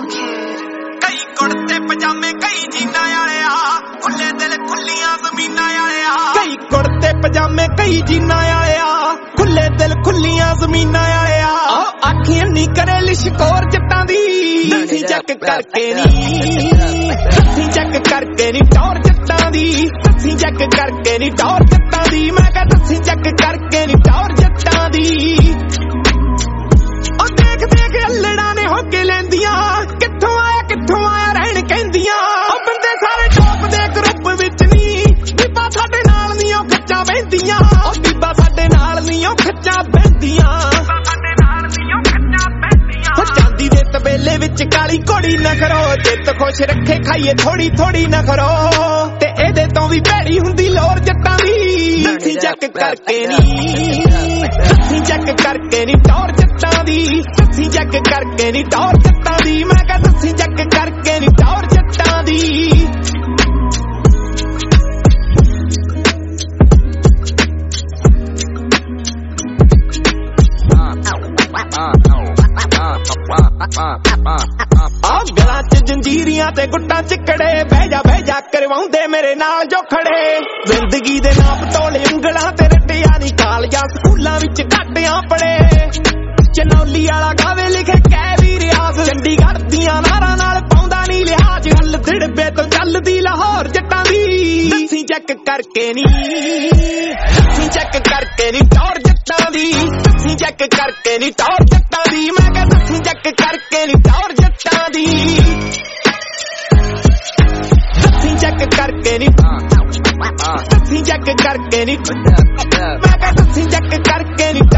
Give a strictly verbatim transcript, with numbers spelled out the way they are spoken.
कई कुर्ते पजामे कई जीना वालिया खुले दिल खुलियां जमीना वालिया कई कुर्ते पजामे कई जीना वालिया खुले दिल खुलियां जमीना वालिया अखियां नी करे लिशकोर जट्टां दी सी चेक करके नी सी चेक करके नी टौर जट्टां दी सी चेक करके नी टौर जट्टां दी मैं कहता सी चेक करके नी टौर जट्टां दी ओ देख देख अल्लड़ा ने होके लैंदियां कित्थों आया कित्थों आया रहन कहंदियां ओ बंदे सारे टॉप दे ग्रुप विच नी बीबा साडे नाल नी ओ खच्चां बहिंदियां ओ बीबा साडे नाल नी ओ खच्चां बहिंदियां साडे नाल नी ओ खच्चां बहिंदियां ओ चांदी दे तबेले विच काली घोड़ी ना करो जित खुश रखे खाइए थोड़ी थोड़ी ना करो ते एदे तों भी भैड़ी हुंदी लोर जट्टां दी सी चेक करके नी सी चेक करके नी टौर जट्टां दी सी चेक करके नी टौर जट्टां दी मैं कहता सी चेक करके नी टौर जट्टां दी आ गलां च जंजीरियां ते गुट्टां चिकड़े बह जा बह जा करवाउंदे मेरे नाल जो खड़े जिंदगी दे नाप तोले उंगलां ते रट्टिया नी कालियां स्कूलां विच घाटियां पड़े चनौली वाला गावे लिखे कै भी रियाज चंडीगढ़ दियां नारां नाल पाउंदा नी लिहाज हल दिड़बे तो चलदी लाहौर जट्टां दी सी चेक करके नी सी चेक करके नी टौर जट्टां दी सी चेक करके नी टौर जट्टां दी मैं कहता सी चेक करके नी टौर जट्टां दी सी चेक करके नी सी चेक करके नी मैं कहता सी चेक करके नी